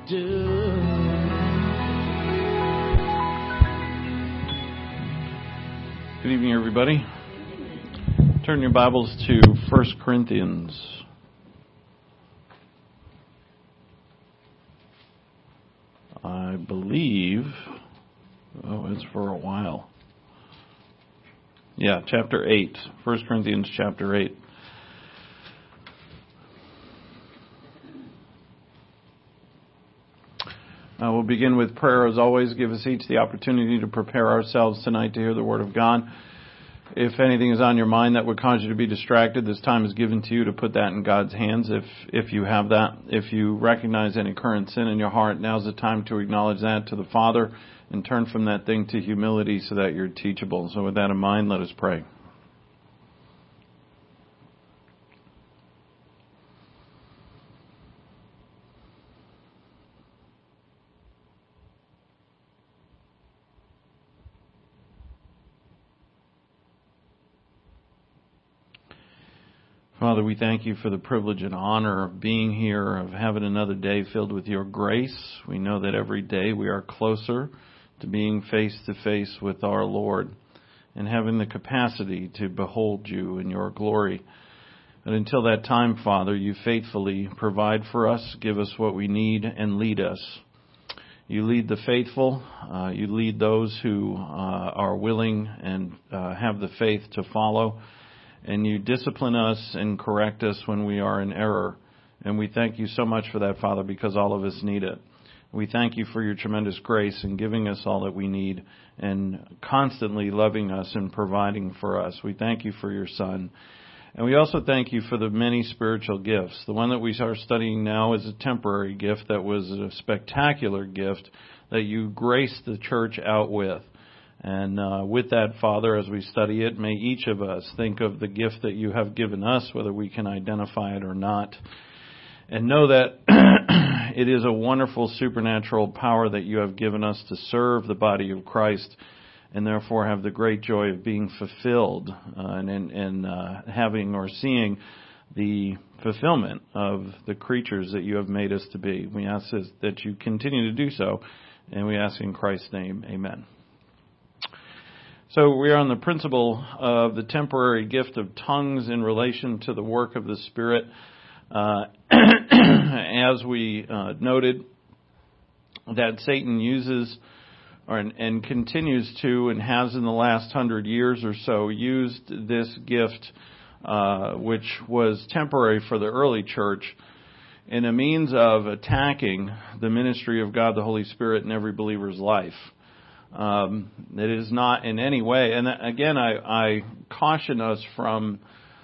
do. Good evening, everybody. Turn your Bibles to 1 Corinthians. I believe, it's for a while. Yeah, chapter 8. 1 Corinthians chapter 8. We'll begin with prayer as always. Give us each the opportunity to prepare ourselves tonight to hear the Word of God. If anything is on your mind that would cause you to be distracted, this time is given to you to put that in God's hands if you have that. If you recognize any current sin in your heart, now's the time to acknowledge that to the Father and turn from that thing to humility so that you're teachable. So with that in mind, let us pray. Father, we thank you for the privilege and honor of being here, of having another day filled with your grace. We know that every day we are closer to being face to face with our Lord and having the capacity to behold you in your glory. But until that time, Father, you faithfully provide for us, give us what we need, and lead us. You lead the faithful. You lead those who are willing and have the faith to follow. And you discipline us and correct us when we are in error. And we thank you so much for that, Father, because all of us need it. We thank you for your tremendous grace in giving us all that we need and constantly loving us and providing for us. We thank you for your Son. And we also thank you for the many spiritual gifts. The one that we are studying now is a temporary gift that was a spectacular gift that you graced the church out with. And with that, Father, as we study it, may each of us think of the gift that you have given us, whether we can identify it or not, and know that it is a wonderful supernatural power that you have given us to serve the body of Christ and therefore have the great joy of being fulfilled and having or seeing the fulfillment of the creatures that you have made us to be. We ask that you continue to do so, and we ask in Christ's name, amen. So we are on the principle of the temporary gift of tongues in relation to the work of the Spirit. As we noted, that Satan uses and continues to and has in the last 100 years or so used this gift, which was temporary for the early church, in a means of attacking the ministry of God the Holy Spirit in every believer's life. It is not in any way, and again, I caution us from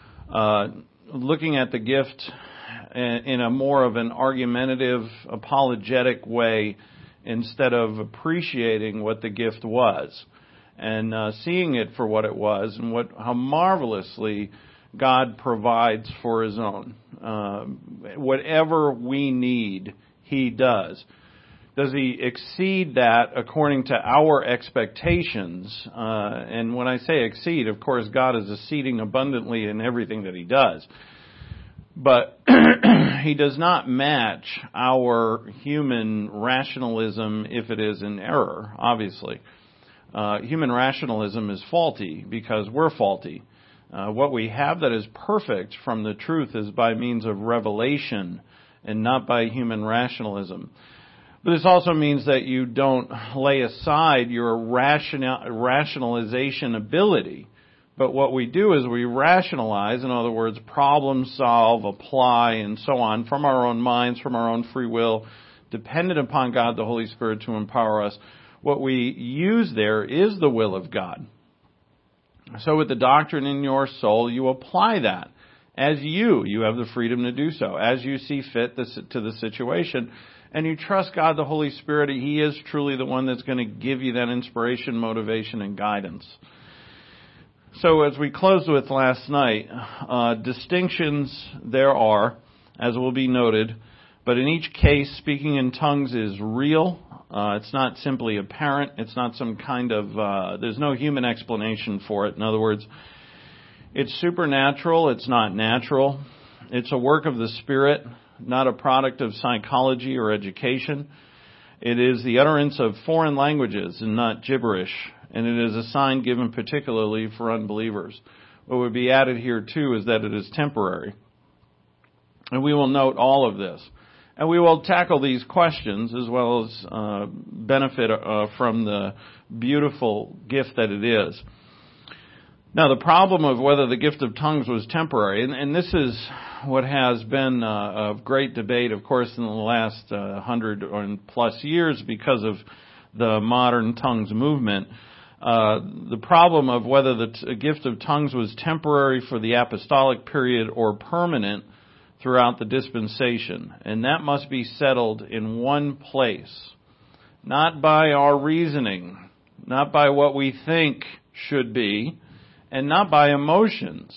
looking at the gift in a more of an argumentative, apologetic way instead of appreciating what the gift was and seeing it for what it was and how marvelously God provides for His own. Whatever we need, He does. Does He exceed that according to our expectations? And when I say exceed, of course, God is exceeding abundantly in everything that He does. But He does not match our human rationalism if it is in error, obviously. Human rationalism is faulty because we're faulty. What we have that is perfect from the truth is by means of revelation and not by human rationalism. But this also means that you don't lay aside your rationalization ability. But what we do is we rationalize, in other words, problem solve, apply, and so on, from our own minds, from our own free will, dependent upon God, the Holy Spirit, to empower us. What we use there is the will of God. So with the doctrine in your soul, you apply that. As you have the freedom to do so, as you see fit to the situation. And you trust God, the Holy Spirit. He is truly the one that's going to give you that inspiration, motivation, and guidance. So as we closed with last night, distinctions there are, as will be noted. But in each case, speaking in tongues is real. It's not simply apparent. It's not some kind of, there's no human explanation for it. In other words, it's supernatural. It's not natural. It's a work of the Spirit. not a product of psychology or education. It is the utterance of foreign languages and not gibberish, and it is a sign given particularly for unbelievers. What would be added here too is that it is temporary. And we will note all of this. And we will tackle these questions as well as benefit from the beautiful gift that it is. Now, the problem of whether the gift of tongues was temporary, and this is what has been of great debate, of course, in the last 100 or plus years because of the modern tongues movement. The problem of whether the gift of tongues was temporary for the apostolic period or permanent throughout the dispensation. And that must be settled in one place, not by our reasoning, not by what we think should be, and not by emotions.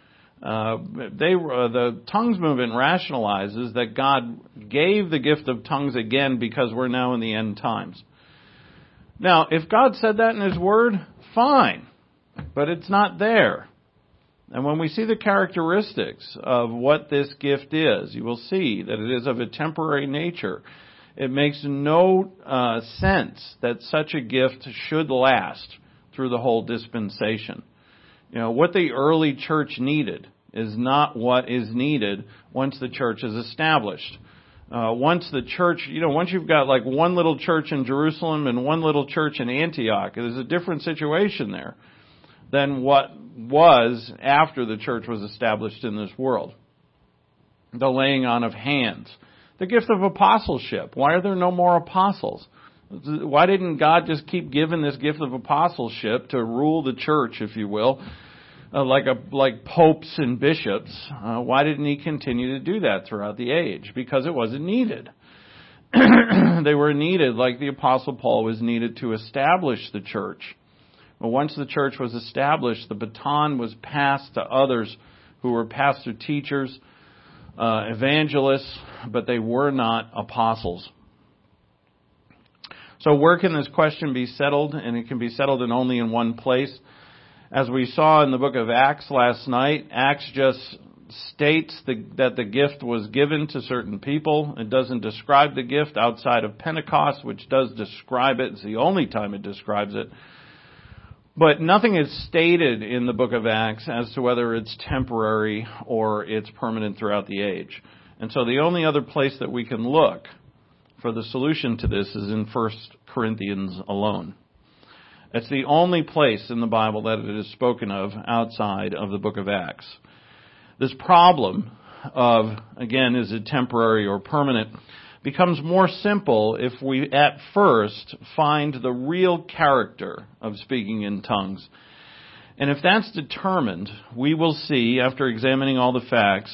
The tongues movement rationalizes that God gave the gift of tongues again because we're now in the end times. Now, if God said that in His Word, fine, but it's not there. And when we see the characteristics of what this gift is, you will see that it is of a temporary nature. It makes no sense that such a gift should last through the whole dispensation. You know, what the early church needed is not what is needed once the church is established. Once you've got like one little church in Jerusalem and one little church in Antioch, there's a different situation there than what was after the church was established in this world. The laying on of hands. The gift of apostleship. Why are there no more apostles? Why didn't God just keep giving this gift of apostleship to rule the church, if you will, like popes and bishops? Why didn't He continue to do that throughout the age? Because it wasn't needed. They were needed like the Apostle Paul was needed to establish the church. But once the church was established, the baton was passed to others who were pastor teachers, evangelists, but they were not apostles. So where can this question be settled? And it can be settled only in one place. As we saw in the book of Acts last night, Acts just states that the gift was given to certain people. It doesn't describe the gift outside of Pentecost, which does describe it. It's the only time it describes it. But nothing is stated in the book of Acts as to whether it's temporary or it's permanent throughout the age. And so the only other place that we can look for the solution to this is in 1 Corinthians alone. It's the only place in the Bible that it is spoken of outside of the book of Acts. This problem of, again, is it temporary or permanent, becomes more simple if we at first find the real character of speaking in tongues. And if that's determined, we will see, after examining all the facts,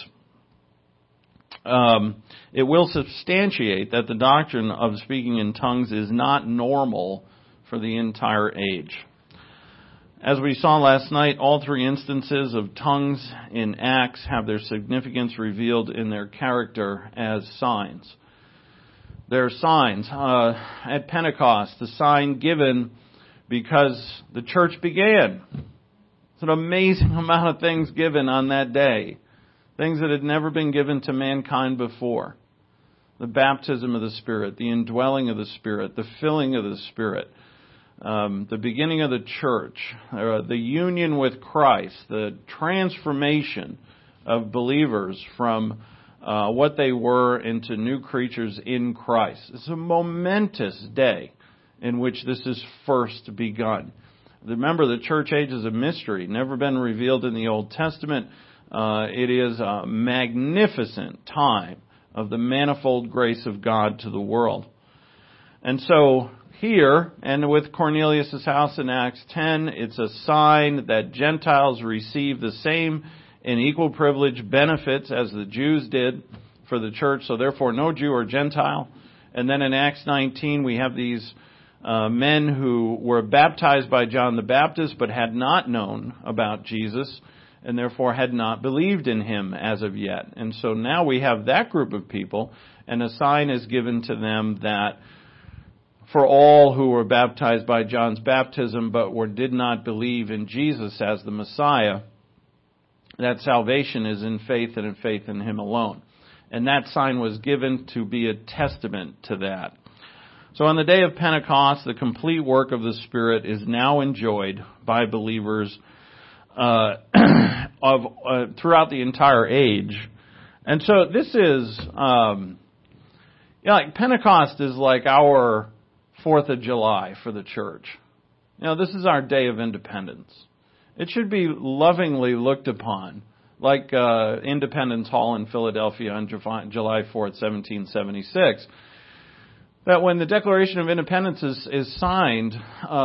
it will substantiate that the doctrine of speaking in tongues is not normal for the entire age. As we saw last night, all three instances of tongues in Acts have their significance revealed in their character as signs. They're signs. At Pentecost, the sign given because the church began. It's an amazing amount of things given on that day. Things that had never been given to mankind before. The baptism of the Spirit, the indwelling of the Spirit, the filling of the Spirit, the beginning of the church, the union with Christ, the transformation of believers from what they were into new creatures in Christ. It's a momentous day in which this is first begun. Remember, the church age is a mystery, never been revealed in the Old Testament. It is a magnificent time of the manifold grace of God to the world. And so here, and with Cornelius' house in Acts 10, it's a sign that Gentiles receive the same and equal privilege benefits as the Jews did for the church, so therefore no Jew or Gentile. And then in Acts 19, we have these men who were baptized by John the Baptist but had not known about Jesus and therefore had not believed in Him as of yet. And so now we have that group of people, and a sign is given to them that for all who were baptized by John's baptism but did not believe in Jesus as the Messiah, that salvation is in faith and in faith in Him alone. And that sign was given to be a testament to that. So on the day of Pentecost, the complete work of the Spirit is now enjoyed by believers throughout the entire age. And so this is, like Pentecost is like our 4th of July for the church. This is our day of independence. It should be lovingly looked upon, like Independence Hall in Philadelphia on July 4th, 1776. That when the Declaration of Independence is signed,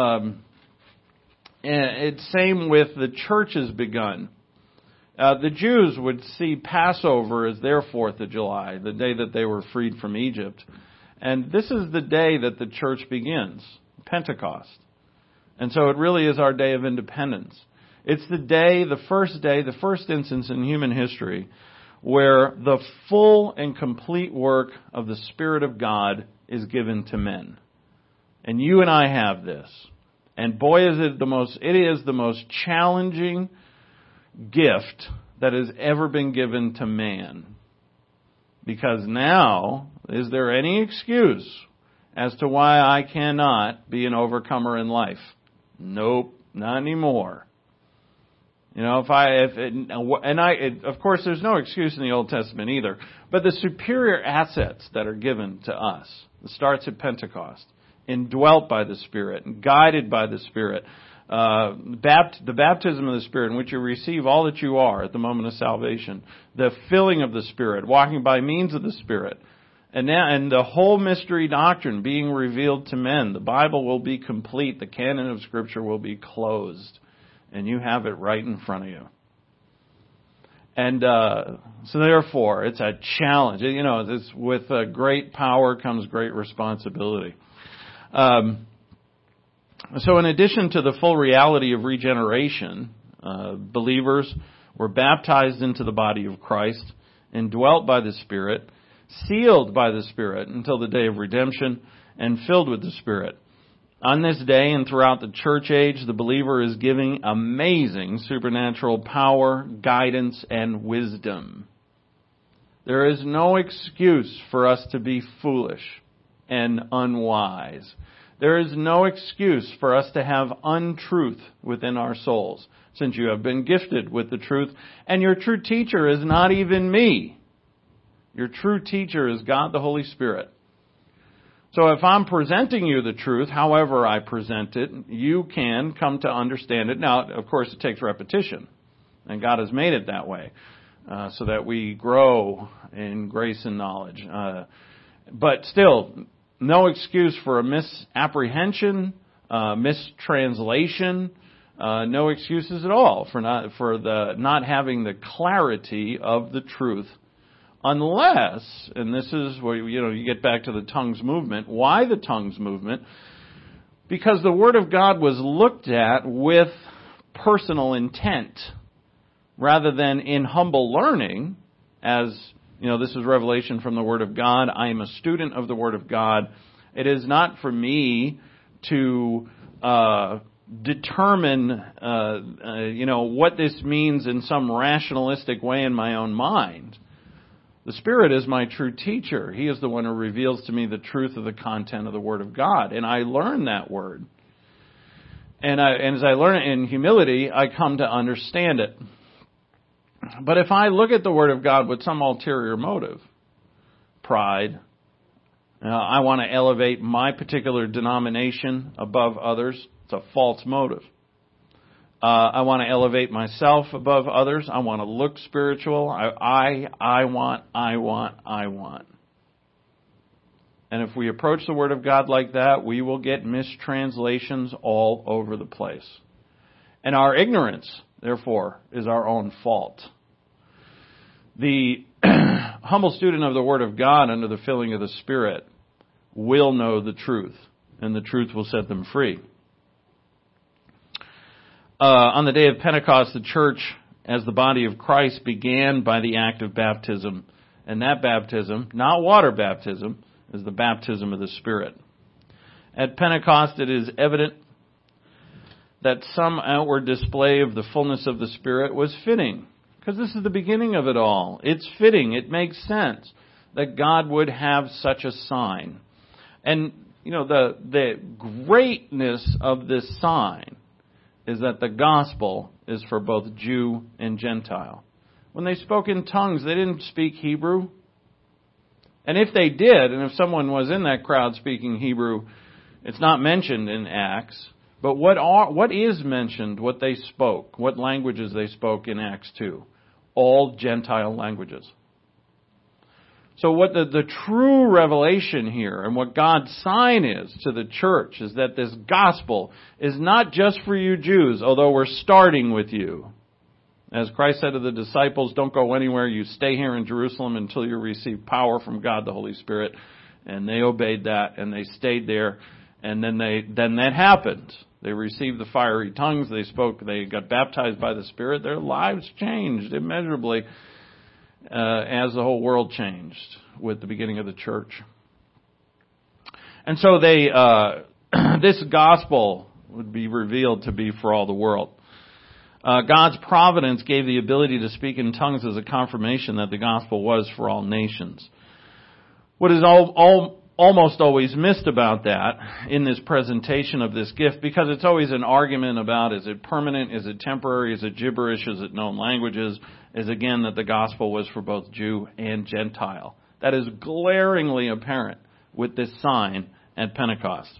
it's same with the church has begun. The Jews would see Passover as their 4th of July, the day that they were freed from Egypt. And this is the day that the church begins, Pentecost. And so it really is our day of independence. It's the first instance in human history where the full and complete work of the Spirit of God is given to men. And you and I have this. And boy, is it the most challenging gift that has ever been given to man. Because now, is there any excuse as to why I cannot be an overcomer in life? Nope, not anymore. Of course, there's no excuse in the Old Testament either. But the superior assets that are given to us, it starts at Pentecost, indwelt by the Spirit, and guided by the Spirit, the baptism of the Spirit in which you receive all that you are at the moment of salvation, the filling of the Spirit, walking by means of the Spirit, and the whole mystery doctrine being revealed to men. The Bible will be complete. The canon of Scripture will be closed. And you have it right in front of you. And so therefore, it's a challenge. It's with great power comes great responsibility. So in addition to the full reality of regeneration, believers were baptized into the body of Christ, indwelt by the Spirit, sealed by the Spirit until the day of redemption, and filled with the Spirit. On this day and throughout the church age, the believer is giving amazing supernatural power, guidance, and wisdom. There is no excuse for us to be foolish and unwise. There is no excuse for us to have untruth within our souls, since you have been gifted with the truth, and your true teacher is not even me. Your true teacher is God the Holy Spirit. So if I'm presenting you the truth, however I present it, you can come to understand it. Now, of course, it takes repetition, and God has made it that way, so that we grow in grace and knowledge. But still, no excuse for a misapprehension, mistranslation, no excuses at all for not having the clarity of the truth. Unless, and this is where you get back to the tongues movement. Why the tongues movement? Because the Word of God was looked at with personal intent, rather than in humble learning. As this is revelation from the Word of God. I am a student of the Word of God. It is not for me to determine, what this means in some rationalistic way in my own mind. The Spirit is my true teacher. He is the one who reveals to me the truth of the content of the Word of God. And I learn that Word. And as I learn it in humility, I come to understand it. But if I look at the Word of God with some ulterior motive, pride, I want to elevate my particular denomination above others, it's a false motive. I want to elevate myself above others. I want to look spiritual. I want. And if we approach the Word of God like that, we will get mistranslations all over the place. And our ignorance, therefore, is our own fault. The humble student of the Word of God under the filling of the Spirit will know the truth, and the truth will set them free. On the day of Pentecost, the church, as the body of Christ, began by the act of baptism. And that baptism, not water baptism, is the baptism of the Spirit. At Pentecost, it is evident that some outward display of the fullness of the Spirit was fitting Because this is the beginning of it all. It's fitting. It makes sense that God would have such a sign. And, the greatness of this sign is that the gospel is for both Jew and Gentile. When they spoke in tongues, they didn't speak Hebrew. And if they did, and if someone was in that crowd speaking Hebrew, it's not mentioned in Acts. But what is mentioned, what they spoke, what languages they spoke in Acts 2? All Gentile languages. So what the true revelation here and what God's sign is to the church is that this gospel is not just for you Jews, although we're starting with you. As Christ said to the disciples, don't go anywhere, you stay here in Jerusalem until you receive power from God the Holy Spirit. And they obeyed that and they stayed there. And then that happened. They received the fiery tongues, they got baptized by the Spirit. Their lives changed immeasurably as the whole world changed with the beginning of the church. And so this gospel would be revealed to be for all the world. God's providence gave the ability to speak in tongues as a confirmation that the gospel was for all nations. What is almost always missed about that in this presentation of this gift, because it's always an argument about is it permanent, is it temporary, is it gibberish, is it known languages, is again that the gospel was for both Jew and Gentile. That is glaringly apparent with this sign at Pentecost.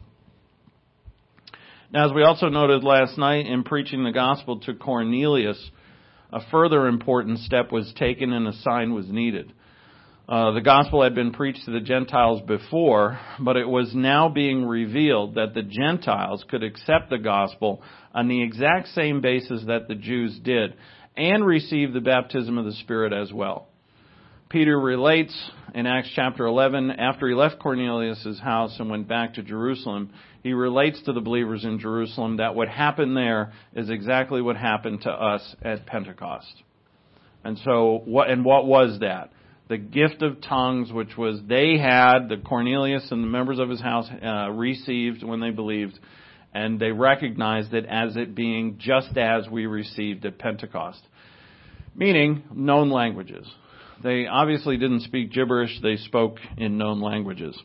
Now, as we also noted last night in preaching the gospel to Cornelius, a further important step was taken and a sign was needed. The gospel had been preached to the Gentiles before, but it was now being revealed that the Gentiles could accept the gospel on the exact same basis that the Jews did and receive the baptism of the Spirit as well. Peter relates in Acts chapter 11, after he left Cornelius' house and went back to Jerusalem, he relates to the believers in Jerusalem that what happened there is exactly what happened to us at Pentecost. And so, what was that? The gift of tongues, which was the Cornelius and the members of his house received when they believed, and they recognized it as it being just as we received at Pentecost. Meaning, known languages. They obviously didn't speak gibberish, they spoke in known languages.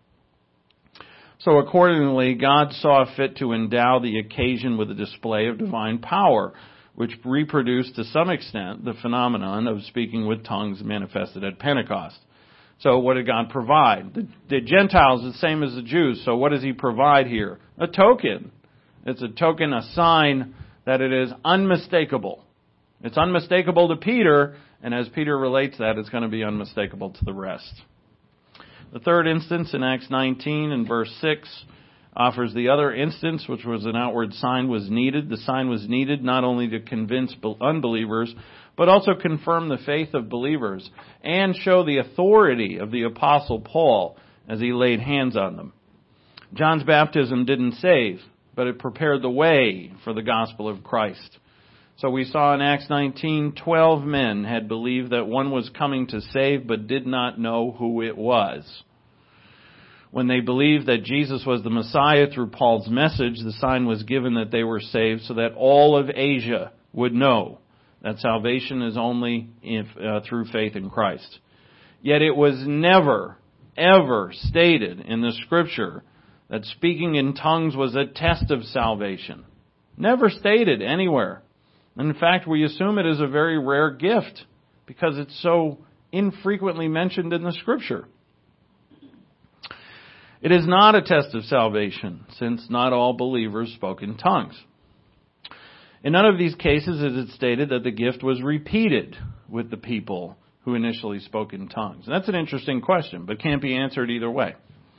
So accordingly, God saw fit to endow the occasion with a display of divine power, which reproduced to some extent the phenomenon of speaking with tongues manifested at Pentecost. So what did God provide? The Gentiles the same as the Jews, so what does He provide here? A token. It's a token, a sign that it is unmistakable. It's unmistakable to Peter, and as Peter relates that, it's going to be unmistakable to the rest. The third instance in Acts 19 and verse 6 offers the other instance, which was an outward sign was needed. The sign was needed not only to convince unbelievers, but also confirm the faith of believers and show the authority of the Apostle Paul as he laid hands on them. John's baptism didn't save, but it prepared the way for the gospel of Christ. So we saw in Acts 19, 12 men had believed that one was coming to save, but did not know who it was. When they believed that Jesus was the Messiah through Paul's message, the sign was given that they were saved so that all of Asia would know that salvation is only through faith in Christ. Yet it was never, ever stated in the Scripture that speaking in tongues was a test of salvation. Never stated anywhere. In fact, we assume it is a very rare gift because it's so infrequently mentioned in the Scripture. It is not a test of salvation, since not all believers spoke in tongues. In none of these cases is it stated that the gift was repeated with the people who initially spoke in tongues. And that's an interesting question, but can't be answered either way.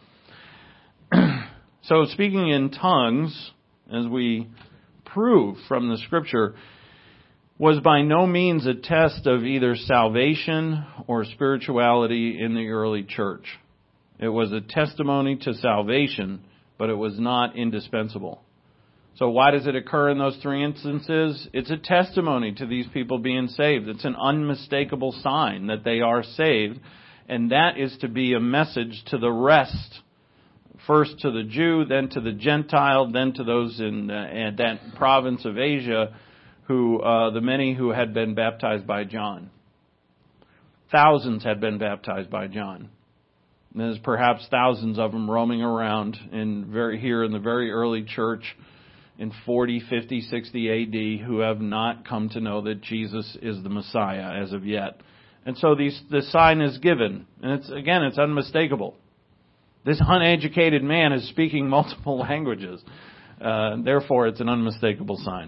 So speaking in tongues, as we prove from the Scripture, was by no means a test of either salvation or spirituality in the early church. It was a testimony to salvation, but it was not indispensable. So why does it occur in those three instances? It's a testimony to these people being saved. It's an unmistakable sign that they are saved, and that is to be a message to the rest. First to the Jew, then to the Gentile, then to those in that province of Asia the many who had been baptized by John. Thousands had been baptized by John. And there's perhaps thousands of them roaming around here in the very early church in 40, 50, 60 AD who have not come to know that Jesus is the Messiah as of yet. And so the sign is given. And it's unmistakable. This uneducated man is speaking multiple languages. Therefore, it's an unmistakable sign.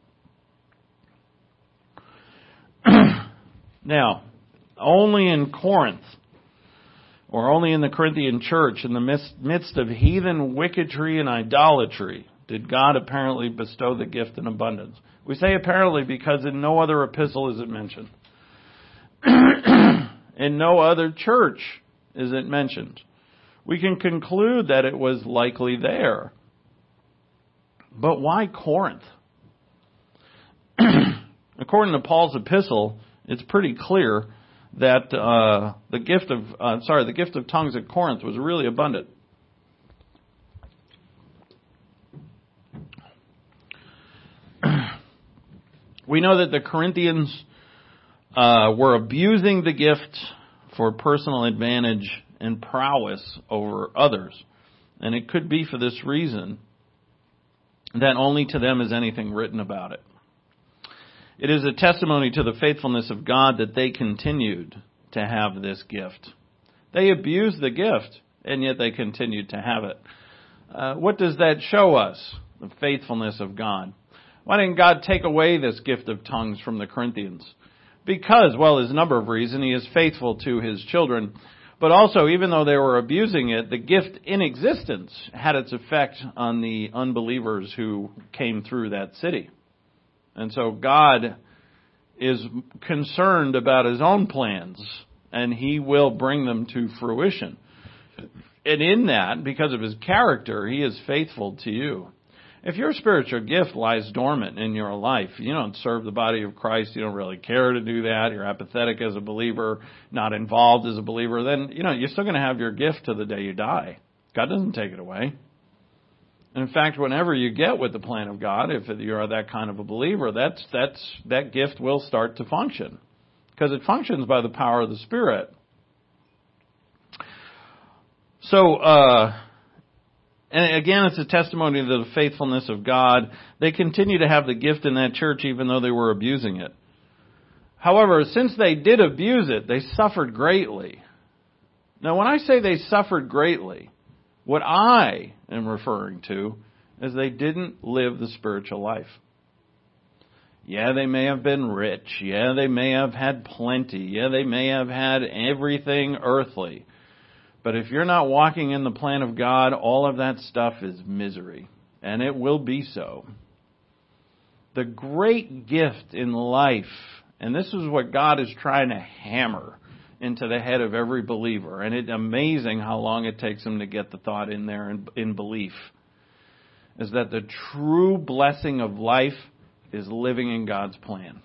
Now, only in Corinth, or only in the Corinthian church, in the midst of heathen wickedry and idolatry, did God apparently bestow the gift in abundance. We say apparently because in no other epistle is it mentioned. In no other church is it mentioned. We can conclude that it was likely there. But why Corinth? According to Paul's epistle, it's pretty clear that the gift of tongues at Corinth was really abundant. We know that the Corinthians were abusing the gift for personal advantage and prowess over others. And it could be for this reason that only to them is anything written about it. It is a testimony to the faithfulness of God that they continued to have this gift. They abused the gift, and yet they continued to have it. What does that show us? The faithfulness of God. Why didn't God take away this gift of tongues from the Corinthians? Because, well, there's a number of reasons. He is faithful to His children. But also, even though they were abusing it, the gift in existence had its effect on the unbelievers who came through that city. And so God is concerned about His own plans, and He will bring them to fruition. And in that, because of His character, He is faithful to you. If your spiritual gift lies dormant in your life, you don't serve the body of Christ, you don't really care to do that, you're apathetic as a believer, not involved as a believer, then, you're still going to have your gift to the day you die. God doesn't take it away. And in fact, whenever you get with the plan of God, if you're that kind of a believer, that gift will start to function. Because it functions by the power of the Spirit. So, and again, it's a testimony to the faithfulness of God. They continue to have the gift in that church even though they were abusing it. However, since they did abuse it, they suffered greatly. Now, when I say they suffered greatly, what I am referring to is they didn't live the spiritual life. Yeah, they may have been rich. Yeah, they may have had plenty. Yeah, they may have had everything earthly. But if you're not walking in the plan of God, all of that stuff is misery. And it will be so. The great gift in life, and this is what God is trying to hammer into the head of every believer. And it's amazing how long it takes them to get the thought in there in belief. Is that the true blessing of life is living in God's plan.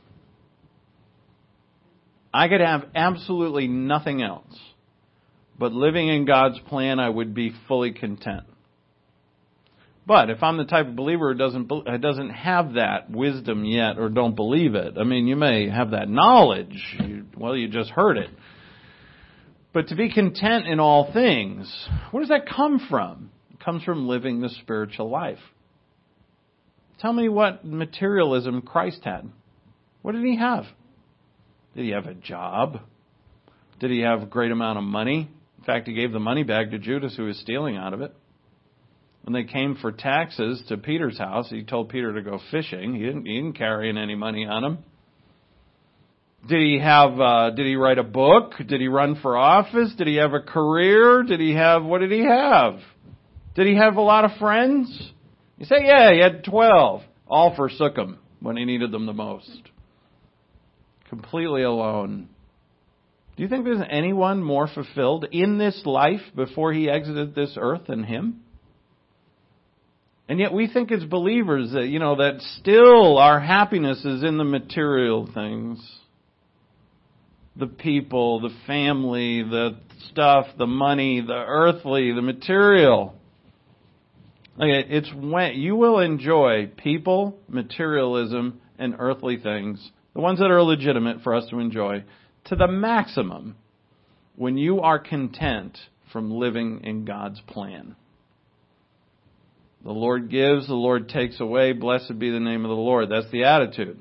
I could have absolutely nothing else. But living in God's plan, I would be fully content. But if I'm the type of believer who doesn't have that wisdom yet or don't believe it, you may have that knowledge. You just heard it. But to be content in all things, where does that come from? It comes from living the spiritual life. Tell me what materialism Christ had. What did He have? Did He have a job? Did He have a great amount of money? In fact, He gave the money back to Judas, who was stealing out of it. When they came for taxes to Peter's house, He told Peter to go fishing. He didn't carry in any money on him. Did he write a book? Did he run for office? Did he have a career? What did he have? Did he have a lot of friends? You say, yeah, he had 12. All forsook Him when He needed them the most. Completely alone. Do you think there's anyone more fulfilled in this life before He exited this earth than Him? And yet we think as believers that, that still our happiness is in the material things. The people, the family, the stuff, the money, the earthly, the material. Okay, it's when you will enjoy people, materialism, and earthly things, the ones that are legitimate for us to enjoy, to the maximum when you are content from living in God's plan. The Lord gives, the Lord takes away. Blessed be the name of the Lord. That's the attitude.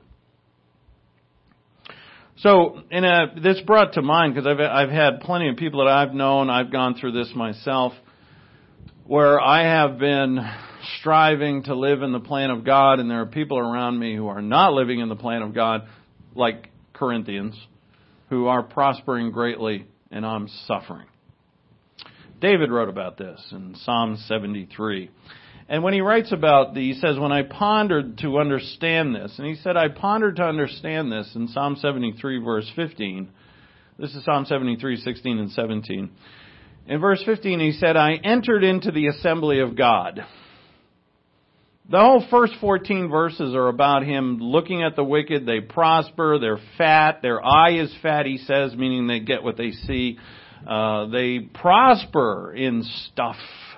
So, this brought to mind, because I've had plenty of people that I've known, I've gone through this myself, where I have been striving to live in the plan of God, and there are people around me who are not living in the plan of God, like Corinthians, who are prospering greatly, and I'm suffering. David wrote about this in Psalm 73. And when he writes about he says, when I pondered to understand this, and he said, I pondered to understand this in Psalm 73, verse 15. This is Psalm 73, 16 and 17. In verse 15, he said, I entered into the assembly of God. The whole first 14 verses are about him looking at the wicked. They prosper, they're fat, their eye is fat, he says, meaning they get what they see. They prosper in stuff.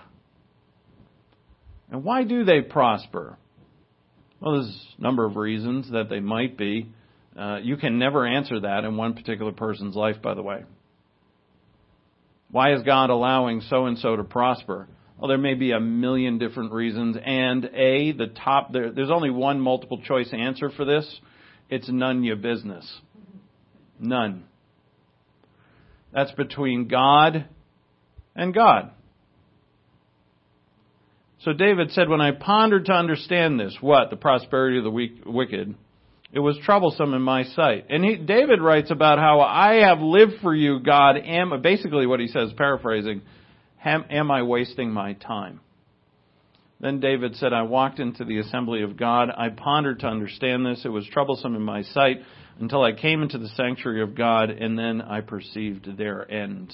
And why do they prosper? Well, there's a number of reasons that they might be. You can never answer that in one particular person's life, by the way. Why is God allowing so-and-so to prosper? Well, there may be a million different reasons. And there's only one multiple choice answer for this. It's none your business. None. That's between God and God. So David said, when I pondered to understand this, what? The prosperity of the wicked. It was troublesome in my sight. And David writes about how I have lived for you, God. Basically what he says, paraphrasing, am I wasting my time? Then David said, I walked into the assembly of God. I pondered to understand this. It was troublesome in my sight until I came into the sanctuary of God, and then I perceived their end.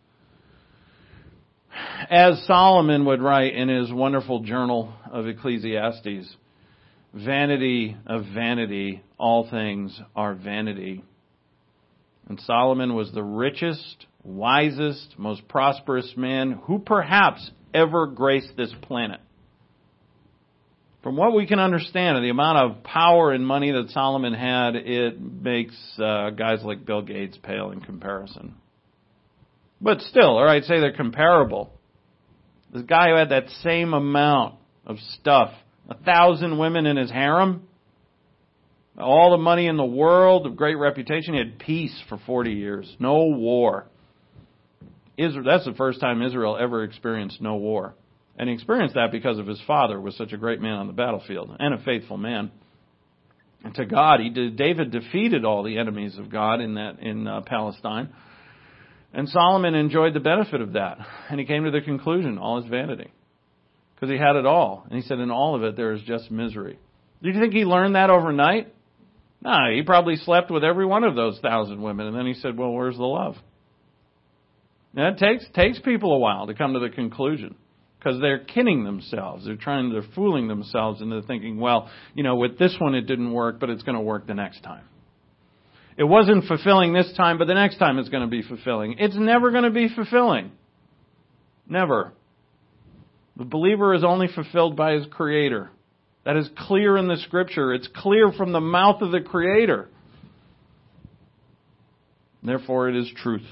As Solomon would write in his wonderful journal of Ecclesiastes, vanity of vanity, all things are vanity. And Solomon was the richest, wisest, most prosperous man who perhaps ever graced this planet. From what we can understand of the amount of power and money that Solomon had, it makes guys like Bill Gates pale in comparison. But still, or I'd say they're comparable. This guy who had that same amount of stuff, 1,000 women in his harem, all the money in the world, of great reputation, he had peace for 40 years, no war. That's the first time Israel ever experienced no war. And he experienced that because of his father was such a great man on the battlefield and a faithful man. And to God, David defeated all the enemies of God in Palestine. And Solomon enjoyed the benefit of that. And he came to the conclusion, all is vanity. Because he had it all. And he said, in all of it, there is just misery. Do you think he learned that overnight? No, he probably slept with every one of those 1,000 women. And then he said, well, where's the love? Now, it takes people a while to come to the conclusion. Because they're kidding themselves. They're fooling themselves into thinking, well, with this one it didn't work, but it's going to work the next time. It wasn't fulfilling this time, but the next time it's going to be fulfilling. It's never going to be fulfilling. Never. The believer is only fulfilled by his Creator. That is clear in the Scripture. It's clear from the mouth of the Creator. Therefore, it is truth.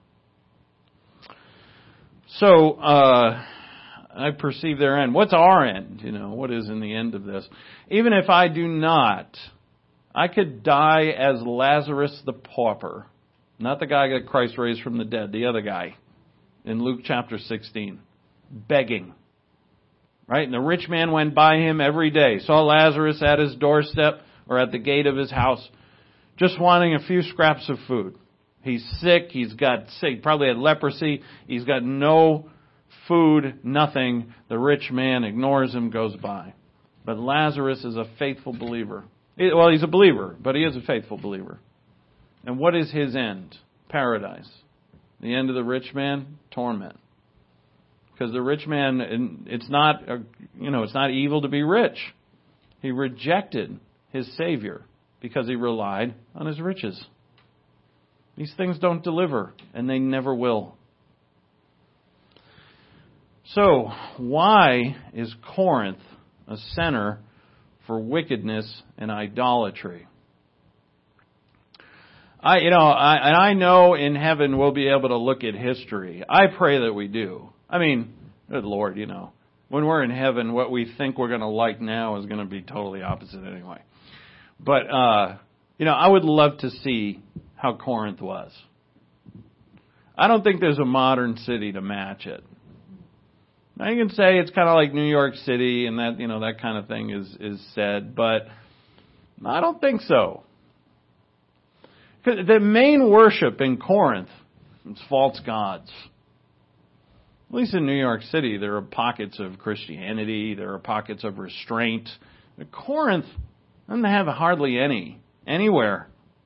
So, I perceive their end. What's our end? What is in the end of this? Even if I do not, I could die as Lazarus the pauper. Not the guy that Christ raised from the dead, the other guy in Luke chapter 16. Begging. Right? And the rich man went by him every day. Saw Lazarus at his doorstep or at the gate of his house. Just wanting a few scraps of food. He's sick. He's got sick. Probably had leprosy. He's got no food, nothing. The rich man ignores him, goes by. But Lazarus is a faithful believer. Well, he's a believer, but he is a faithful believer. And what is his end? Paradise. The end of the rich man? Torment. Because the rich man, it's not evil to be rich. He rejected his Savior because he relied on his riches. These things don't deliver, and they never will. So, why is Corinth a center for wickedness and idolatry. I know in heaven we'll be able to look at history. I pray that we do. I mean, good Lord, when we're in heaven, what we think we're going to like now is going to be totally opposite anyway. But, I would love to see how Corinth was. I don't think there's a modern city to match it. Now you can say it's kind of like New York City and that, that kind of thing is said, but I don't think so. Because the main worship in Corinth is false gods. At least in New York City, there are pockets of Christianity, there are pockets of restraint. But Corinth doesn't have hardly anywhere.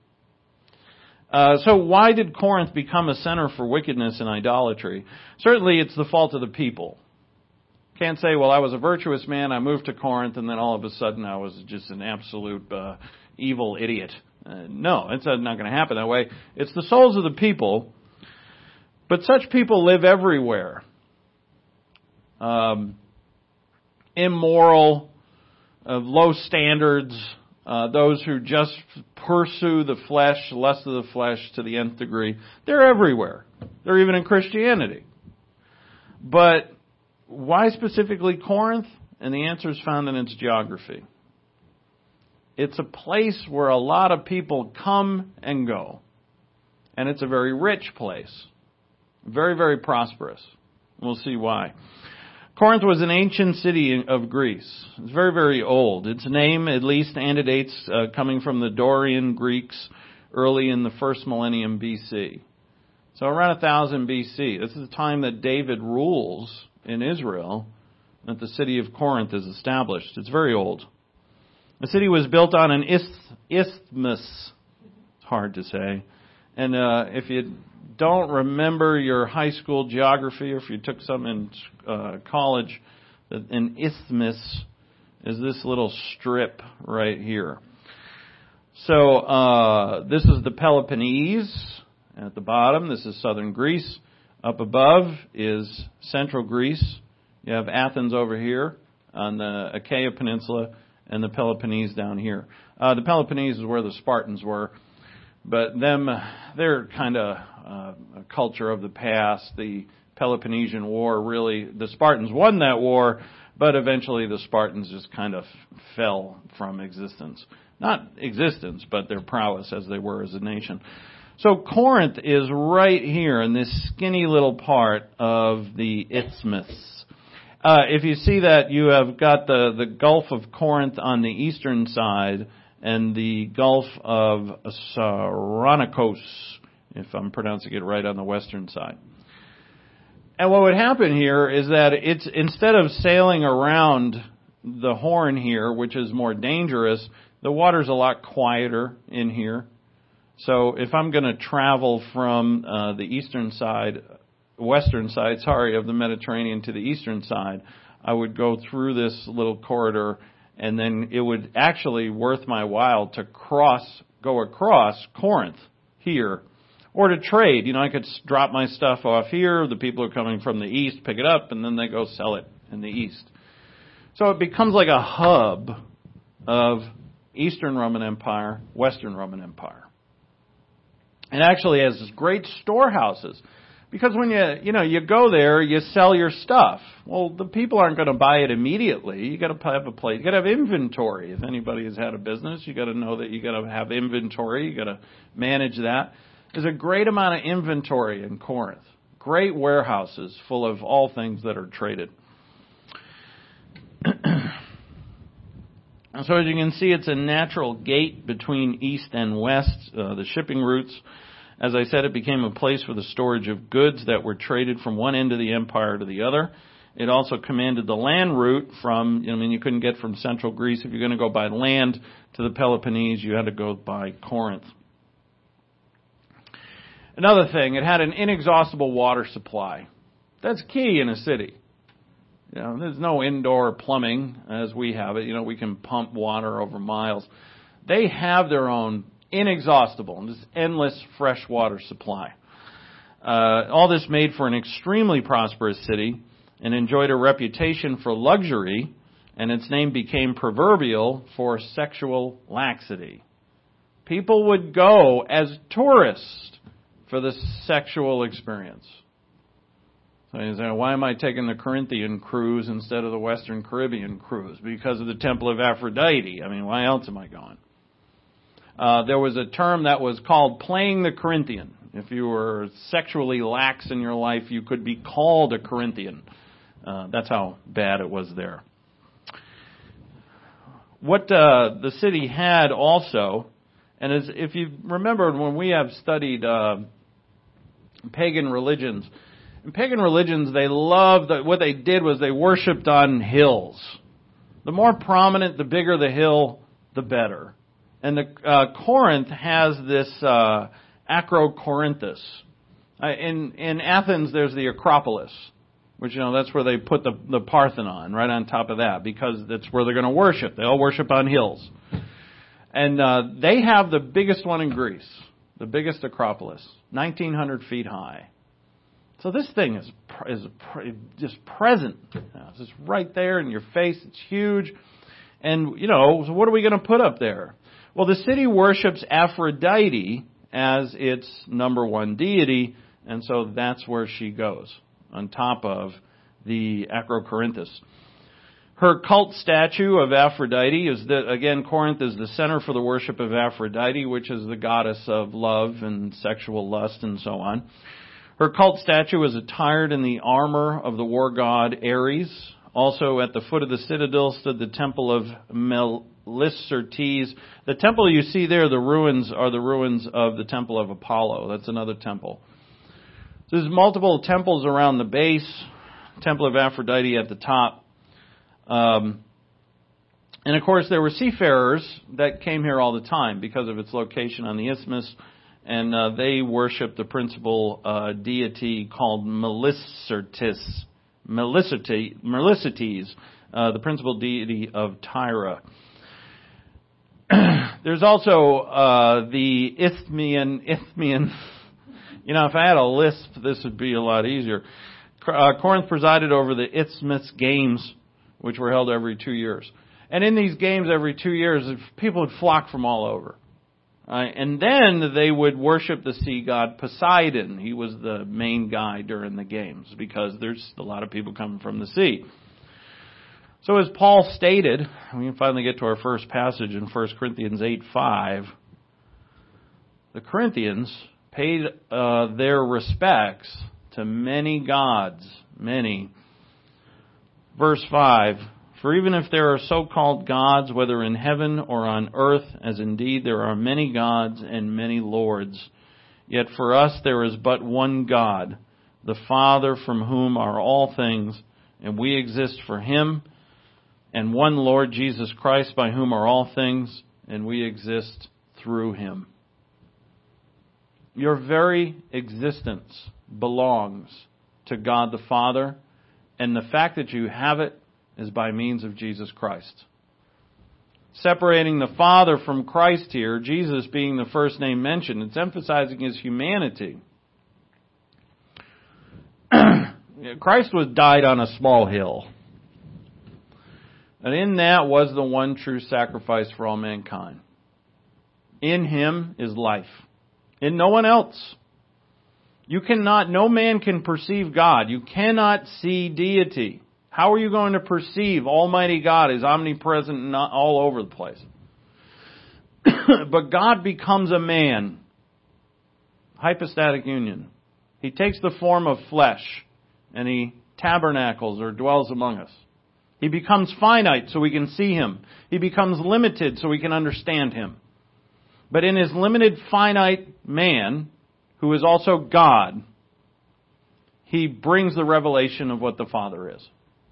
So why did Corinth become a center for wickedness and idolatry? Certainly it's the fault of the people. Can't say, well, I was a virtuous man, I moved to Corinth, and then all of a sudden I was just an absolute evil idiot. No, it's not going to happen that way. It's the souls of the people, but such people live everywhere. Immoral, of low standards, those who just pursue the flesh, lust of the flesh to the nth degree. They're everywhere. They're even in Christianity. But why specifically Corinth? And the answer is found in its geography. It's a place where a lot of people come and go. And it's a very rich place. Very, very prosperous. We'll see why. Corinth was an ancient city of Greece. It's very, very old. Its name at least antedates coming from the Dorian Greeks early in the first millennium BC. So around 1000 BC. This is the time that David rules in Israel, that the city of Corinth is established. It's very old. The city was built on an isthmus. It's hard to say. And if you don't remember your high school geography, or if you took some in college, an isthmus is this little strip right here. So this is the Peloponnese at the bottom. This is southern Greece. Up above is central Greece. You have Athens over here on the Achaia Peninsula, and the Peloponnese down here. The Peloponnese is where the Spartans were, but they're kind of a culture of the past. The Peloponnesian War the Spartans won that war, but eventually the Spartans just kind of fell from existence. Not existence, but their prowess as they were as a nation. So Corinth is right here in this skinny little part of the isthmus. If you see that, you have got the Gulf of Corinth on the eastern side and the Gulf of Saronisos, if I'm pronouncing it right, on the western side. And what would happen here is that it's instead of sailing around the Horn here, which is more dangerous, the water's a lot quieter in here. So if I'm going to travel from the western side, of the Mediterranean to the eastern side, I would go through this little corridor, and then it would actually worth my while to go across Corinth here, or to trade. I could drop my stuff off here, the people who are coming from the east pick it up, and then they go sell it in the east. So it becomes like a hub of Eastern Roman Empire, Western Roman Empire. It actually has great storehouses. Because when you go there, you sell your stuff. Well, the people aren't going to buy it immediately. You got to have a place. You got to have inventory. If anybody has had a business, you got to know that you got to have inventory. You got to manage that. There's a great amount of inventory in Corinth. Great warehouses full of all things that are traded. So as you can see, it's a natural gate between east and west, the shipping routes. As I said, it became a place for the storage of goods that were traded from one end of the empire to the other. It also commanded the land route you couldn't get from central Greece. If you're going to go by land to the Peloponnese, you had to go by Corinth. Another thing, it had an inexhaustible water supply. That's key in a city. There's no indoor plumbing as we have it. We can pump water over miles. They have their own inexhaustible and just endless fresh water supply. All this made for an extremely prosperous city and enjoyed a reputation for luxury And its name became proverbial for sexual laxity. People would go as tourists for the sexual experience. So you say, why am I taking the Corinthian cruise instead of the Western Caribbean cruise? Because of the Temple of Aphrodite. I mean, why else am I going? There was a term that was called playing the Corinthian. If you were sexually lax in your life, you could be called a Corinthian. That's how bad it was there. What the city had also, and as if you remember when we have studied pagan religions, in pagan religions they loved, what they did was they worshipped on hills. The more prominent, the bigger the hill, the better. And Corinth has this Acrocorinthus. In Athens, there's the Acropolis, which, that's where they put the Parthenon, right on top of that, because that's where they're going to worship. They all worship on hills. And they have the biggest one in Greece, the biggest Acropolis, 1,900 feet high. So this thing is just present. It's just right there in your face. It's huge. And, so what are we going to put up there? Well, the city worships Aphrodite as its number one deity, and so that's where she goes, on top of the Acrocorinthus. Her cult statue of Aphrodite is that, again, Corinth is the center for the worship of Aphrodite, which is the goddess of love and sexual lust and so on. Her cult statue is attired in the armor of the war god Ares. Also, at the foot of the citadel stood the temple of Melicertes. The temple you see there, the ruins are the ruins of the temple of Apollo. That's another temple. So there's multiple temples around the base, temple of Aphrodite at the top. And of course, there were seafarers that came here all the time because of its location on the isthmus, and they worshiped the principal deity called Melicertes, the principal deity of Tyre. There's also the Isthmian. If I had a lisp, this would be a lot easier. Corinth presided over the Isthmus Games, which were held every 2 years. And in these games every 2 years, people would flock from all over. And then they would worship the sea god Poseidon. He was the main guy during the games because there's a lot of people coming from the sea. So as Paul stated, we can finally get to our first passage in 1 Corinthians 8:5. The Corinthians paid their respects to many gods, many. Verse 5, for even if there are so-called gods, whether in heaven or on earth, as indeed there are many gods and many lords, yet for us there is but one God, the Father, from whom are all things, and we exist for Him, and one Lord Jesus Christ, by whom are all things, and we exist through Him. Your very existence belongs to God the Father, and the fact that you have it is by means of Jesus Christ. Separating the Father from Christ here, Jesus being the first name mentioned, it's emphasizing His humanity. Christ died on a small hill. And in that was the one true sacrifice for all mankind. In Him is life. In no one else. No man can perceive God. You cannot see deity. How are you going to perceive Almighty God is omnipresent and all over the place? But God becomes a man. Hypostatic union. He takes the form of flesh and He tabernacles or dwells among us. He becomes finite so we can see Him. He becomes limited so we can understand Him. But in His limited, finite man, who is also God, He brings the revelation of what the Father is.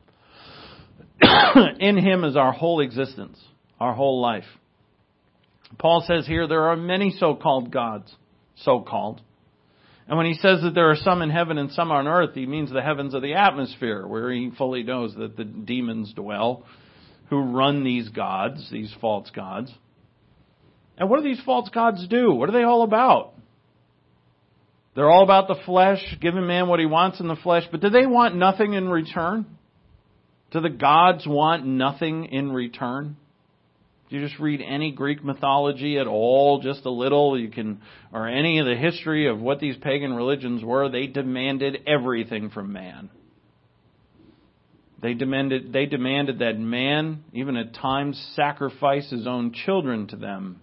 In Him is our whole existence, our whole life. Paul says here there are many so-called gods, so-called. And when he says that there are some in heaven and some on earth, he means the heavens of the atmosphere, where he fully knows that the demons dwell, who run these gods, these false gods. And what do these false gods do? What are they all about? They're all about the flesh, giving man what he wants in the flesh, but do they want nothing in return? Do the gods want nothing in return? If you just read any Greek mythology at all, just a little, or any of the history of what these pagan religions were, they demanded everything from man. They demanded that man, even at times, sacrifice his own children to them.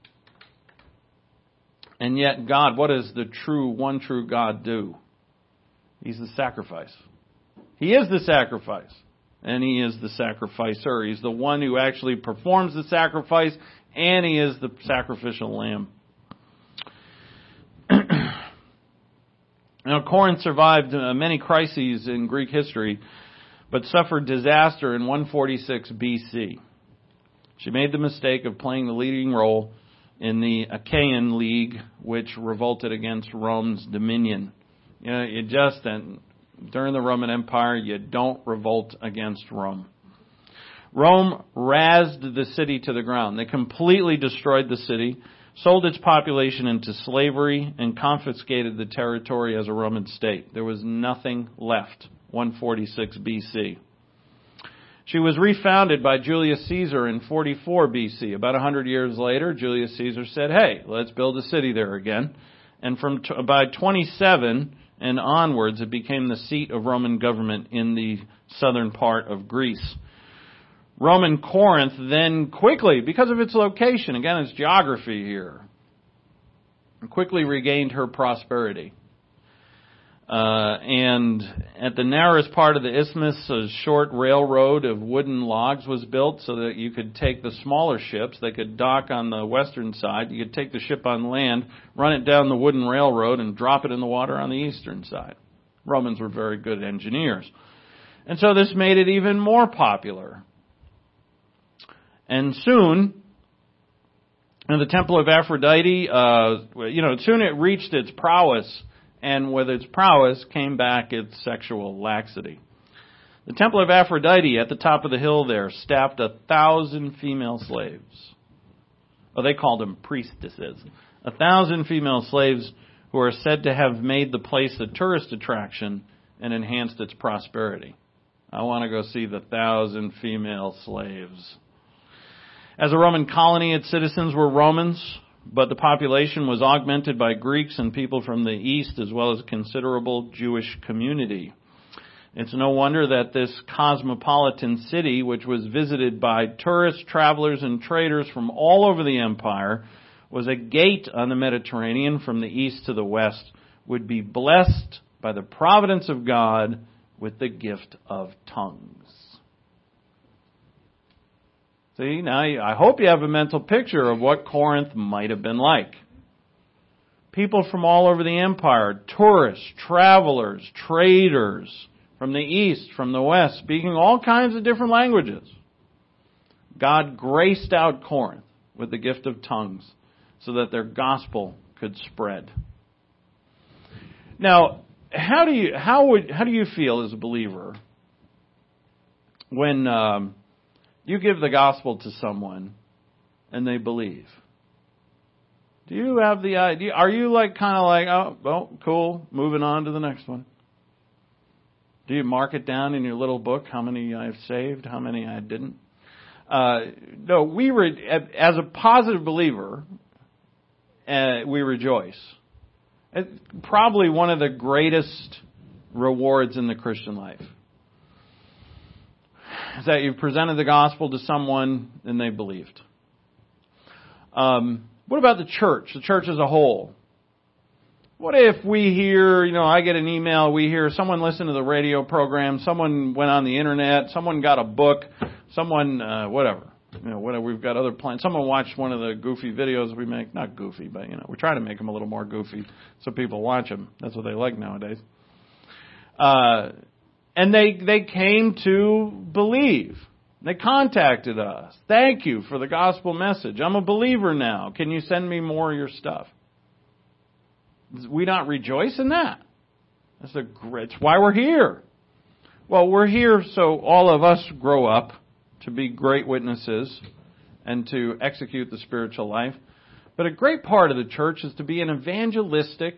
And yet God, what does the one true God do? He's the sacrifice. He is the sacrifice. And He is the sacrificer. He's the one who actually performs the sacrifice, and He is the sacrificial lamb. Now, Corinth survived many crises in Greek history, but suffered disaster in 146 BC. She made the mistake of playing the leading role in the Achaean League, which revolted against Rome's dominion. During the Roman Empire, you don't revolt against Rome. Rome razed the city to the ground. They completely destroyed the city, sold its population into slavery, and confiscated the territory as a Roman state. There was nothing left. 146 BC. She was refounded by Julius Caesar in 44 BC. About 100 years later, Julius Caesar said, hey, let's build a city there again. And by 27 and onwards, it became the seat of Roman government in the southern part of Greece. Roman Corinth then quickly, because of its location, again, its geography here, quickly regained her prosperity. And at the narrowest part of the isthmus, a short railroad of wooden logs was built so that you could take the smaller ships. They could dock on the western side. You could take the ship on land, run it down the wooden railroad, and drop it in the water on the eastern side. Romans were very good engineers. And so this made it even more popular. And soon, the Temple of Aphrodite, soon it reached its prowess. And with its prowess came back its sexual laxity. The Temple of Aphrodite at the top of the hill there staffed 1,000 female slaves. Well, they called them priestesses. 1,000 female slaves who are said to have made the place a tourist attraction and enhanced its prosperity. I want to go see the 1,000 female slaves. As a Roman colony, its citizens were Romans, but the population was augmented by Greeks and people from the east, as well as a considerable Jewish community. It's no wonder that this cosmopolitan city, which was visited by tourists, travelers, and traders from all over the empire, was a gate on the Mediterranean from the east to the west, would be blessed by the providence of God with the gift of tongues. See, now I hope you have a mental picture of what Corinth might have been like. People from all over the empire, tourists, travelers, traders, from the east, from the west, speaking all kinds of different languages. God graced out Corinth with the gift of tongues so that their gospel could spread. Now, how do you feel as a believer when you give the gospel to someone and they believe? Do you have the idea? Are you oh, well, cool, moving on to the next one? Do you mark it down in your little book, how many I've saved, how many I didn't? No, as a positive believer, we rejoice. It's probably one of the greatest rewards in the Christian life. Is that you've presented the gospel to someone and they believed. What about the church as a whole? What if we hear, I get an email, we hear someone listened to the radio program, someone went on the internet, someone got a book, someone, whatever. We've got other plans. Someone watched one of the goofy videos we make. Not goofy, but, we try to make them a little more goofy so people watch them. That's what they like nowadays. And they came to believe. They contacted us. Thank you for the gospel message. I'm a believer now. Can you send me more of your stuff? We not rejoice in that? It's why we're here. Well, we're here so all of us grow up to be great witnesses and to execute the spiritual life. But a great part of the church is to be an evangelistic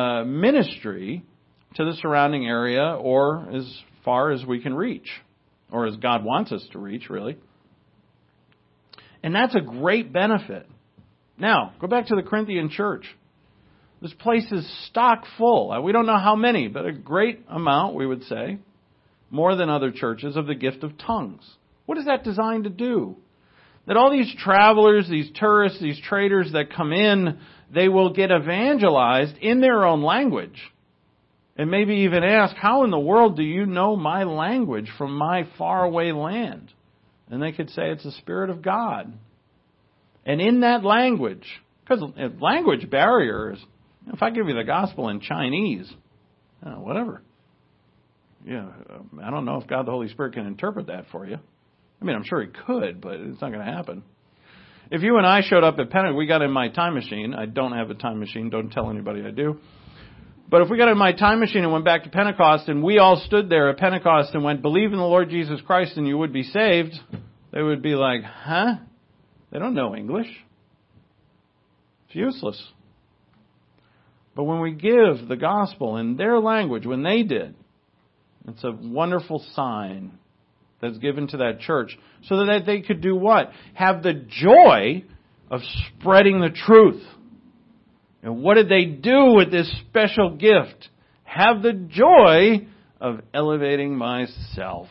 ministry to the surrounding area or as far as we can reach. or as God wants us to reach, really. And that's a great benefit. Now, go back to the Corinthian church. This place is stock full. We don't know how many, but a great amount, we would say, more than other churches, of the gift of tongues. What is that designed to do? That all these travelers, these tourists, these traders that come in, they will get evangelized in their own language. And maybe even ask, how in the world do you know my language from my faraway land? And they could say it's the Spirit of God. And in that language, because language barriers, if I give you the gospel in Chinese, whatever. Yeah, I don't know if God the Holy Spirit can interpret that for you. I mean, I'm sure He could, but it's not going to happen. If you and I showed up at Pentecost, we got in my time machine. I don't have a time machine. Don't tell anybody I do. But if we got in my time machine and went back to Pentecost and we all stood there at Pentecost and went, believe in the Lord Jesus Christ and you would be saved, they would be like, huh? They don't know English. It's useless. But when we give the gospel in their language, when they did, it's a wonderful sign that's given to that church so that they could do what? Have the joy of spreading the truth. And what did they do with this special gift? Have the joy of elevating myself.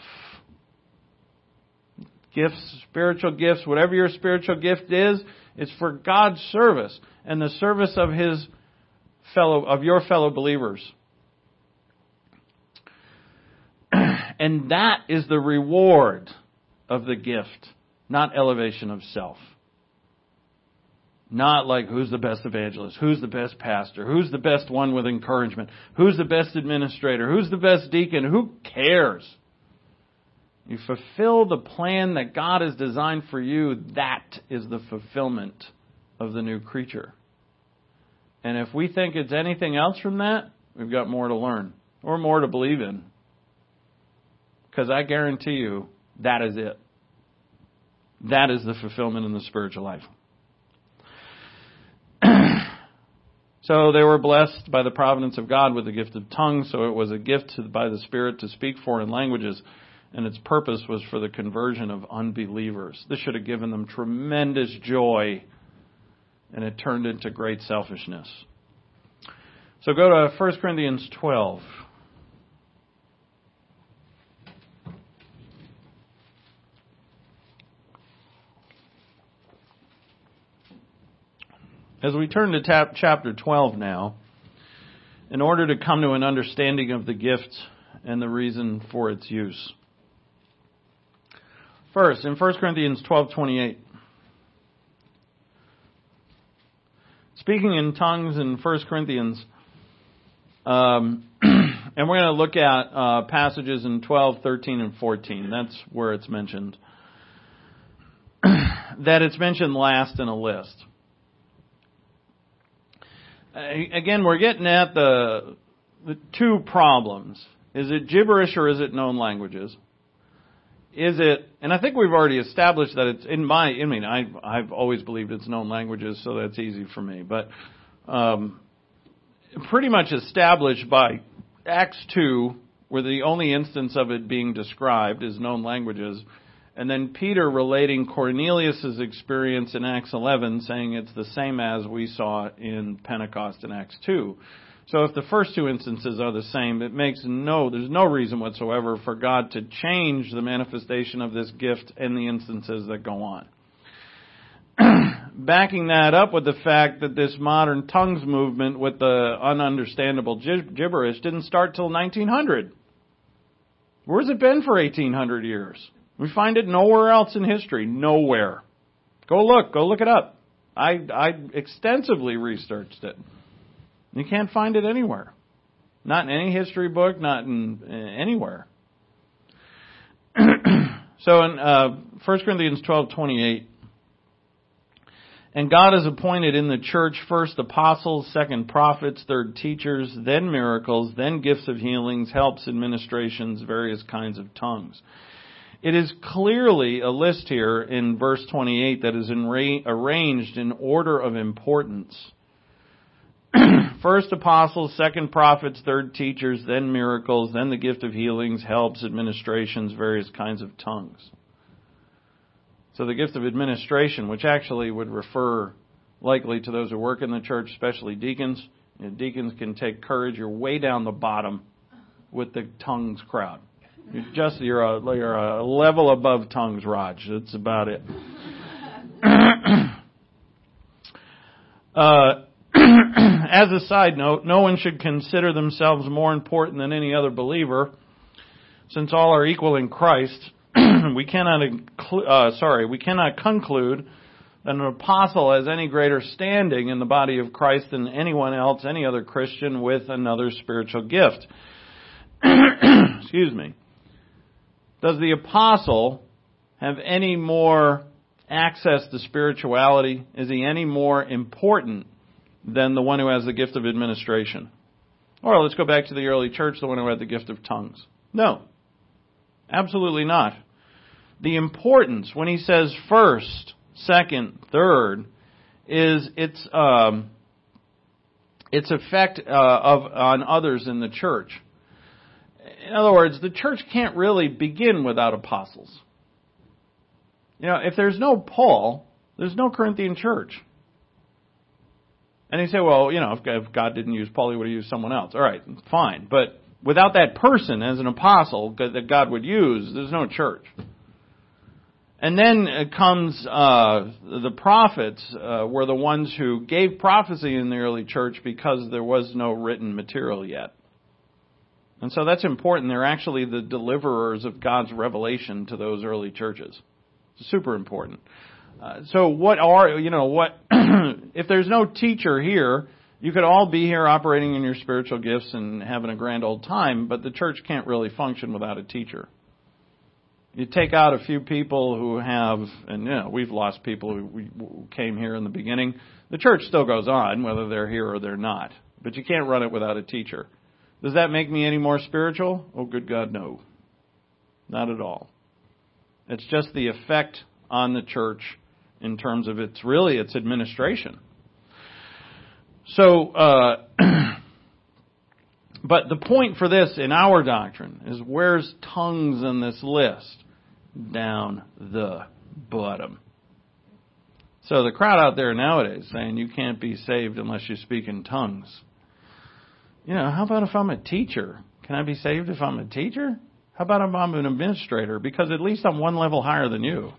Gifts, spiritual gifts, whatever your spiritual gift is, it's for God's service and the service of your fellow believers. And that is the reward of the gift, not elevation of self. Not like who's the best evangelist, who's the best pastor, who's the best one with encouragement, who's the best administrator, who's the best deacon, who cares? You fulfill the plan that God has designed for you. That is the fulfillment of the new creature. And if we think it's anything else from that, we've got more to learn or more to believe in. Because I guarantee you, that is it. That is the fulfillment in the spiritual life. So they were blessed by the providence of God with the gift of tongues. So it was a gift by the Spirit to speak foreign languages. And its purpose was for the conversion of unbelievers. This should have given them tremendous joy. And it turned into great selfishness. So go to 1 Corinthians 12. As we turn to chapter 12 now, in order to come to an understanding of the gift and the reason for its use. First, in 1 Corinthians 12:28, speaking in tongues in 1 Corinthians, and we're going to look at passages in 12, 13, and 14. That's where it's mentioned. That it's mentioned last in a list. Again, we're getting at the two problems. Is it gibberish or is it known languages? Is it, and I think we've already established that it's I've always believed it's known languages, so that's easy for me. But pretty much established by Acts 2, where the only instance of it being described is known languages. And then Peter relating Cornelius' experience in Acts 11, saying it's the same as we saw in Pentecost in Acts 2. So if the first two instances are the same, there's no reason whatsoever for God to change the manifestation of this gift and the instances that go on. Backing that up with the fact that this modern tongues movement with the ununderstandable gibberish didn't start till 1900. Where's it been for 1800 years? We find it nowhere else in history. Nowhere. Go look it up. I extensively researched it. You can't find it anywhere. Not in any history book, not in anywhere. So in 1 Corinthians 12:28, and God has appointed in the church first apostles, second prophets, third teachers, then miracles, then gifts of healings, helps, administrations, various kinds of tongues. It is clearly a list here in verse 28 that is arranged in order of importance. First apostles, second prophets, third teachers, then miracles, then the gift of healings, helps, administrations, various kinds of tongues. So the gift of administration, which actually would refer likely to those who work in the church, especially deacons. You know, deacons can take courage. You're way down the bottom with the tongues crowd. You're a level above tongues, Raj. That's about it. As a side note, no one should consider themselves more important than any other believer, since all are equal in Christ. We cannot conclude that an apostle has any greater standing in the body of Christ than anyone else, any other Christian with another spiritual gift. Excuse me. Does the apostle have any more access to spirituality? Is he any more important than the one who has the gift of administration? Or let's go back to the early church, the one who had the gift of tongues. No, absolutely not. The importance, when he says first, second, third, is its effect on others in the church. In other words, the church can't really begin without apostles. You know, if there's no Paul, there's no Corinthian church. And you say, well, you know, if God didn't use Paul, he would have used someone else. All right, fine. But without that person as an apostle that God would use, there's no church. And then comes the prophets were the ones who gave prophecy in the early church because there was no written material yet. And so that's important. They're actually the deliverers of God's revelation to those early churches. It's super important. So if there's no teacher here, you could all be here operating in your spiritual gifts and having a grand old time, but the church can't really function without a teacher. You take out a few people who have, and you know, we've lost people who came here in the beginning. The church still goes on, whether they're here or they're not. But you can't run it without a teacher. Does that make me any more spiritual? Oh, good God, no. Not at all. It's just the effect on the church in terms of its administration. So, but the point for this in our doctrine is, where's tongues in this list? Down the bottom. So the crowd out there nowadays saying you can't be saved unless you speak in tongues. You know, how about if I'm a teacher? Can I be saved if I'm a teacher? How about if I'm an administrator? Because at least I'm one level higher than you.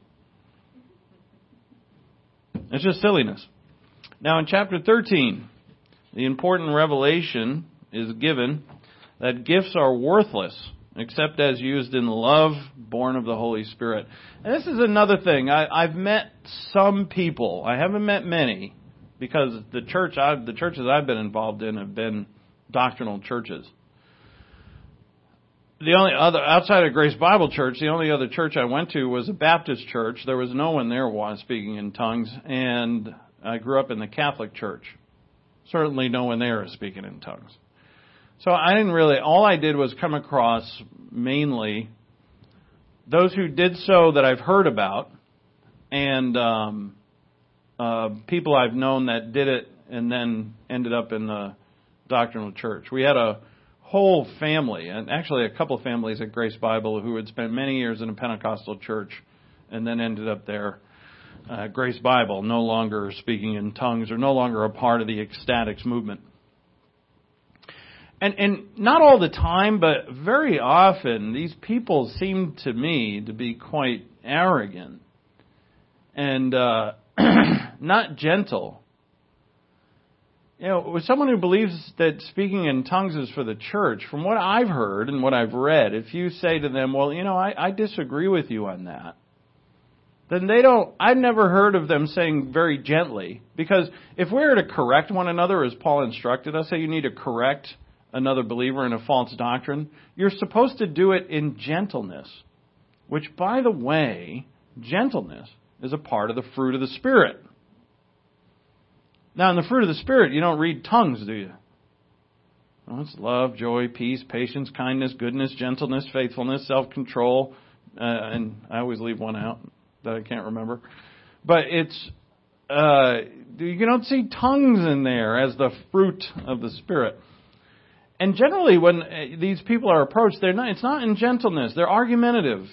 It's just silliness. Now in chapter 13, the important revelation is given that gifts are worthless except as used in love, born of the Holy Spirit. And this is another thing. I've met some people. I haven't met many, because the churches I've been involved in have been doctrinal churches. The only other, outside of Grace Bible Church, the only other church I went to was a Baptist church. There was no one there speaking in tongues, and I grew up in the Catholic Church. Certainly no one there is speaking in tongues. So all I did was come across mainly those who did so that I've heard about, and people I've known that did it and then ended up in the doctrinal church. We had a whole family, and actually a couple of families at Grace Bible, who had spent many years in a Pentecostal church and then ended up there. Grace Bible, no longer speaking in tongues, or no longer a part of the ecstatics movement. And not all the time, but very often, these people seem to me to be quite arrogant and not gentle. You know, with someone who believes that speaking in tongues is for the church, from what I've heard and what I've read, if you say to them, well, you know, I disagree with you on that, then I've never heard of them saying very gently. Because if we were to correct one another, as Paul instructed us, say you need to correct another believer in a false doctrine, you're supposed to do it in gentleness. Which, by the way, gentleness is a part of the fruit of the Spirit. Now, in the fruit of the Spirit, you don't read tongues, do you? Well, it's love, joy, peace, patience, kindness, goodness, gentleness, faithfulness, self-control, and I always leave one out that I can't remember. But it's you don't see tongues in there as the fruit of the Spirit. And generally, when these people are approached, it's not in gentleness. They're argumentative.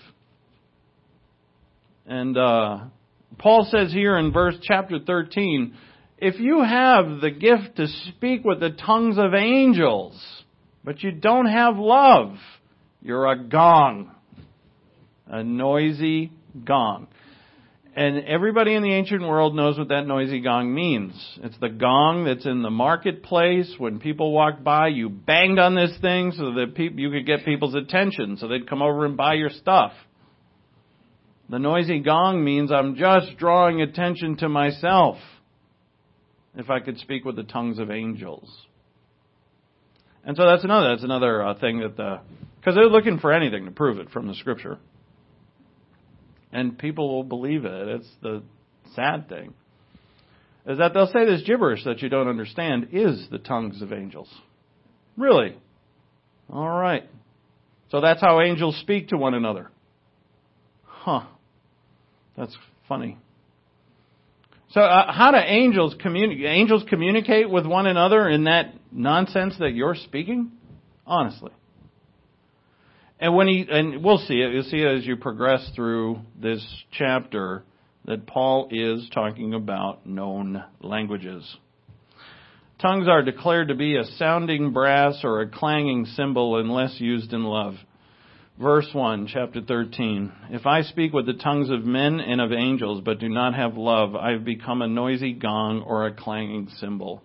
And Paul says here in chapter 13, if you have the gift to speak with the tongues of angels, but you don't have love, you're a gong. A noisy gong. And everybody in the ancient world knows what that noisy gong means. It's the gong that's in the marketplace. When people walk by, you banged on this thing so that you could get people's attention, so they'd come over and buy your stuff. The noisy gong means I'm just drawing attention to myself. If I could speak with the tongues of angels. And so that's another thing that because they're looking for anything to prove it from the Scripture. And people will believe it. It's the sad thing. Is that they'll say this gibberish that you don't understand is the tongues of angels. Really? All right. So that's how angels speak to one another. Huh. That's funny. So how do angels communicate? Angels communicate with one another in that nonsense that you're speaking? Honestly. And we'll see it. You'll see it as you progress through this chapter that Paul is talking about known languages. Tongues are declared to be a sounding brass or a clanging cymbal unless used in love. Verse 1, chapter 13. If I speak with the tongues of men and of angels, but do not have love, I have become a noisy gong or a clanging cymbal.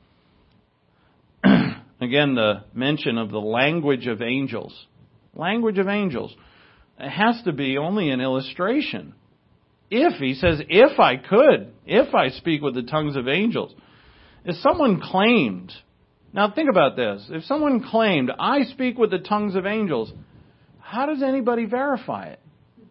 Again, the mention of the language of angels. Language of angels. It has to be only an illustration. He says, if I speak with the tongues of angels. If someone claimed, now think about this, if someone claimed, I speak with the tongues of angels, how does anybody verify it?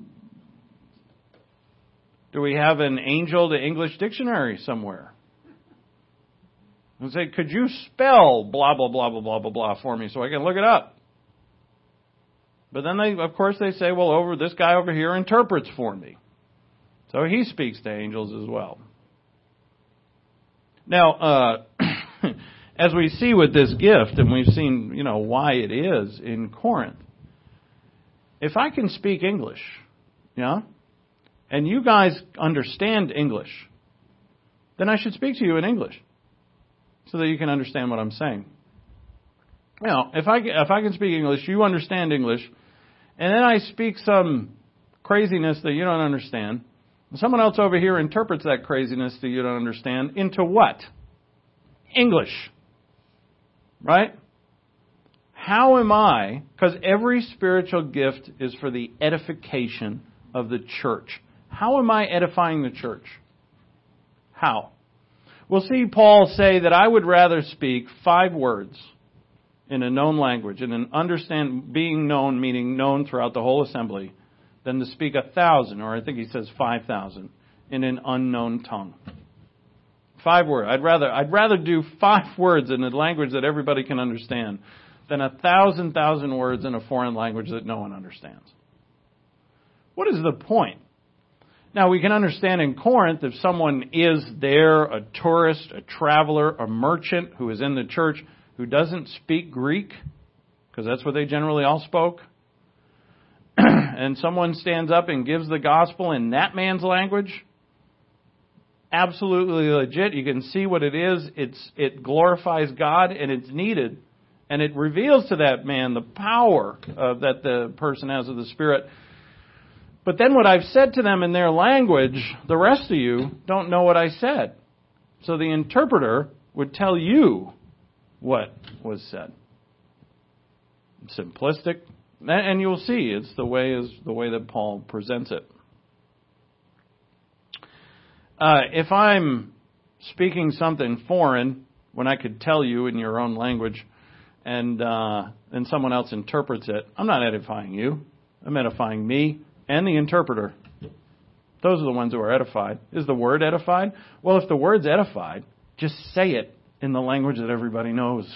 Do we have an angel to English dictionary somewhere? And say, could you spell blah, blah, blah, blah, blah, blah, blah for me so I can look it up? But then they say, well, this guy over here interprets for me. So he speaks to angels as well. Now, as we see with this gift, and we've seen, why it is in Corinth, if I can speak English, and you guys understand English, then I should speak to you in English so that you can understand what I'm saying. If I can speak English, you understand English, and then I speak some craziness that you don't understand, and someone else over here interprets that craziness that you don't understand into what? English. Right? How am I, because every spiritual gift is for the edification of the church. How am I edifying the church? How? We'll see Paul say that I would rather speak 5 words in a known language, and being known, meaning known throughout the whole assembly, than to speak 1,000, or I think he says 5,000, in an unknown tongue. 5 words. I'd rather do 5 words in a language that everybody can understand than 1,000 words in a foreign language that no one understands. What is the point? Now, we can understand in Corinth if someone is there, a tourist, a traveler, a merchant who is in the church who doesn't speak Greek, because that's what they generally all spoke, and someone stands up and gives the gospel in that man's language, absolutely legit. You can see what it is. It glorifies God, and it's needed. And it reveals to that man the power that the person has of the Spirit. But then what I've said to them in their language, the rest of you don't know what I said. So the interpreter would tell you what was said. Simplistic. And you'll see it's the way that Paul presents it. If I'm speaking something foreign, when I could tell you in your own language, and someone else interprets it, I'm not edifying you. I'm edifying me and the interpreter. Those are the ones who are edified. Is the word edified? Well, if the word's edified, just say it in the language that everybody knows.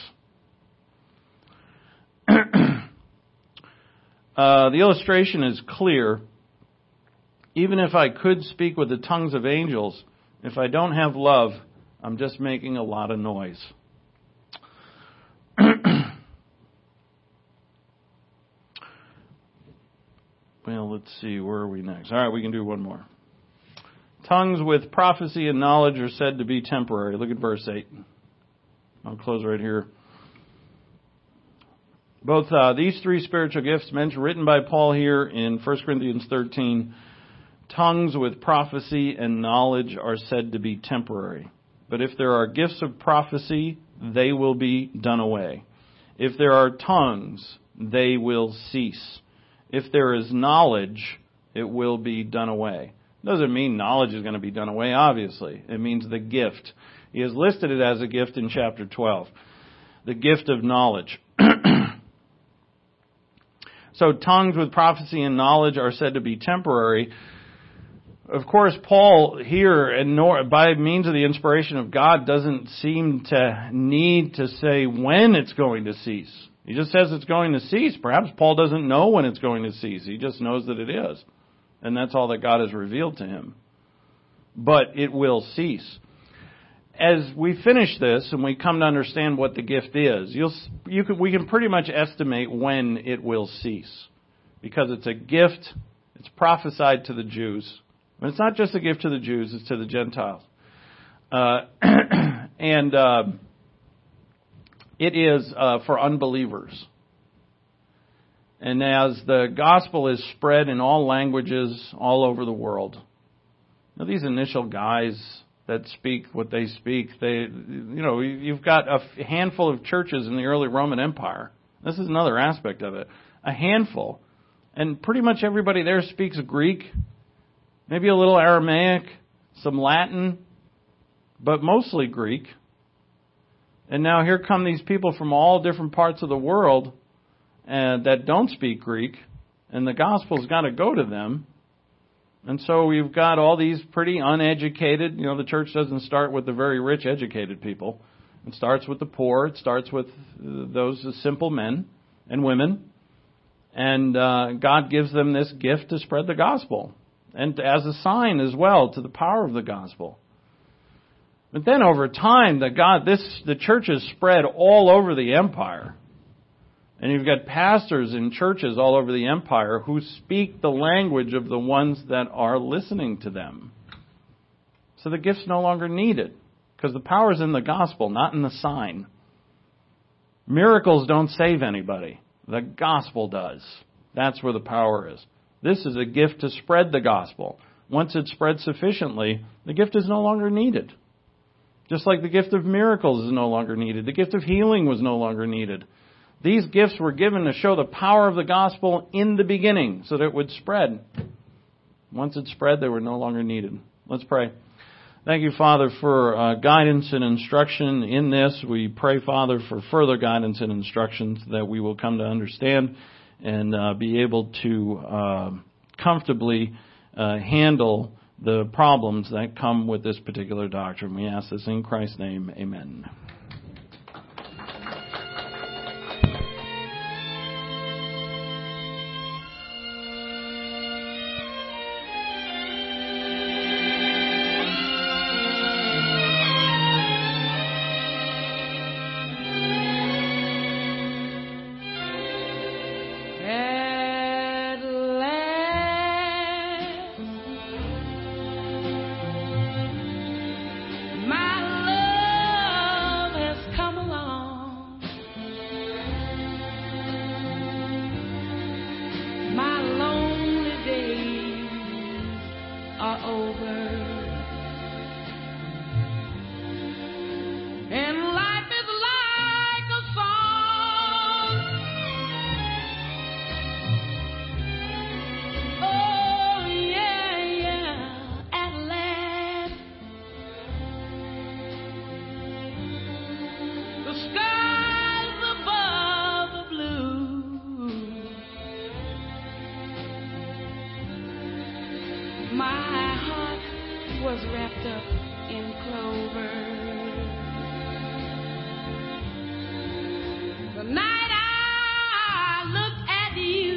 The illustration is clear. Even if I could speak with the tongues of angels, If I don't have love, I'm just making a lot of noise. Well, let's see, where are we next? All right, we can do one more. Tongues with prophecy and knowledge are said to be temporary. Look at verse 8. I'll close right here. Both these three spiritual gifts mentioned, written by Paul here in 1 Corinthians 13, tongues with prophecy and knowledge are said to be temporary. But if there are gifts of prophecy, they will be done away. If there are tongues, they will cease. If there is knowledge, it will be done away. Doesn't mean knowledge is going to be done away, obviously. It means the gift. He has listed it as a gift in chapter 12. The gift of knowledge. So tongues with prophecy and knowledge are said to be temporary. Of course, Paul here, and by means of the inspiration of God, doesn't seem to need to say when it's going to cease. He just says it's going to cease. Perhaps Paul doesn't know when it's going to cease. He just knows that it is. And that's all that God has revealed to him. But it will cease. As we finish this and we come to understand what the gift is, we can pretty much estimate when it will cease. Because it's a gift, it's prophesied to the Jews. But it's not just a gift to the Jews, it's to the Gentiles. It is for unbelievers. And as the gospel is spread in all languages all over the world, now these initial guys that speak what they speak, you've got a handful of churches in the early Roman Empire. This is another aspect of it. A handful. And pretty much everybody there speaks Greek, maybe a little Aramaic, some Latin, but mostly Greek. And now here come these people from all different parts of the world that don't speak Greek, and the gospel's got to go to them. And so we've got all these pretty uneducated, the church doesn't start with the very rich, educated people. It starts with the poor. It starts with those simple men and women. And God gives them this gift to spread the gospel. And as a sign as well to the power of the gospel. But then over time, the church is spread all over the empire. And you've got pastors in churches all over the empire who speak the language of the ones that are listening to them. So the gift's no longer needed. Because the power's in the gospel, not in the sign. Miracles don't save anybody. The gospel does. That's where the power is. This is a gift to spread the gospel. Once it's spread sufficiently, the gift is no longer needed. Just like the gift of miracles is no longer needed. The gift of healing was no longer needed. These gifts were given to show the power of the gospel in the beginning so that it would spread. Once it spread, they were no longer needed. Let's pray. Thank you, Father, for guidance and instruction in this. We pray, Father, for further guidance and instructions that we will come to understand and be able to comfortably handle the problems that come with this particular doctrine. We ask this in Christ's name. Amen. My heart was wrapped up in clover. The night I looked at you,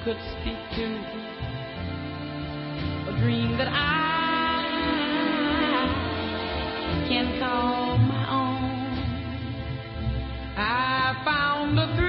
could speak to, a dream that I can call my own. I found a dream